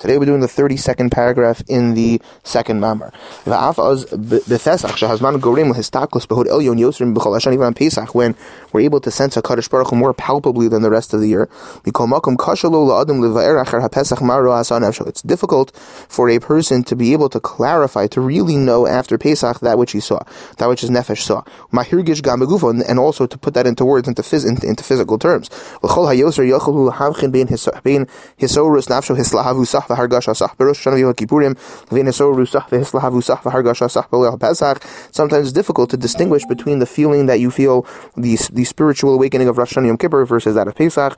Today we're doing the 32nd paragraph in the second mamar. Even on Pesach, when we're able to sense HaKadosh Baruch Hu more palpably than the rest of the year. It's difficult for a person to be able to clarify, to really know after Pesach that which he saw, that which his nefesh saw. And also to put that into words, into physical terms. Sometimes it's difficult to distinguish between the feeling that you feel, the spiritual awakening of Rosh Hashanah Yom Kippur versus that of Pesach.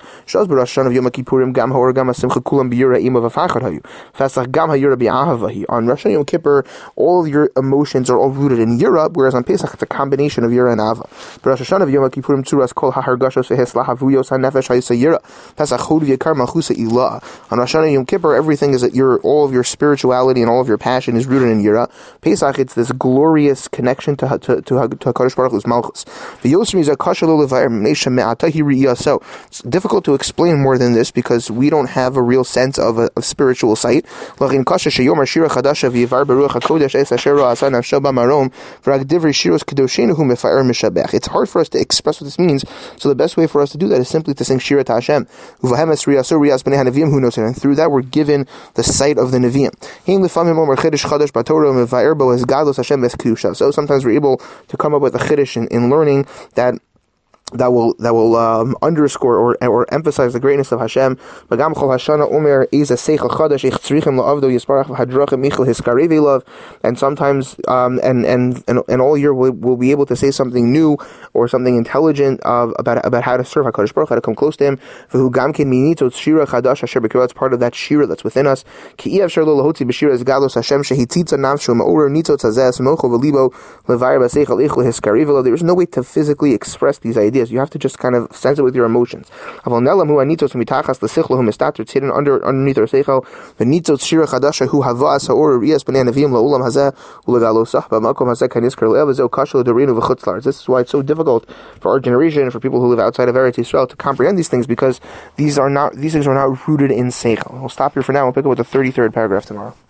On Rosh Hashanah Yom Kippur, all of your emotions are all rooted in Yira, whereas on Pesach it's a combination of Yira and Ava. Rosh Hashanah Yom Kippurim tzuras kol hahargashos vehislavuyos hanefesh hayisayira. Pesach chod v'yikar malchusa ilah. On Rosh Hashanah Yom Kippur, everything is that all of your spirituality and all of your passion is rooted in Yira. Pesach, it's this glorious connection to HaKadosh Baruch Hu's malchus. So it's difficult to explain more than this because we don't have a real sense of spiritual sight. It's hard for us to express what this means, so the best way for us to do that is simply to sing Shira to Hashem. And through that we're given the sight of the Nevi'im. So sometimes we're able to come up with a chiddush in learning that will underscore or emphasize the greatness of Hashem. And sometimes and all year we'll be able to say something new or something intelligent about how to serve HaKadosh Baruch Hu, how to come close to Him. It's part of that shira that's within us. There's no way to physically express these ideas. You have to just kind of sense it with your emotions. It's hidden underneath our seichel. This is why it's so difficult for our generation, for people who live outside of Eretz Yisrael, to comprehend these things, because these things are not rooted in seichel. We'll stop here for now. We'll pick up with the 33rd paragraph tomorrow.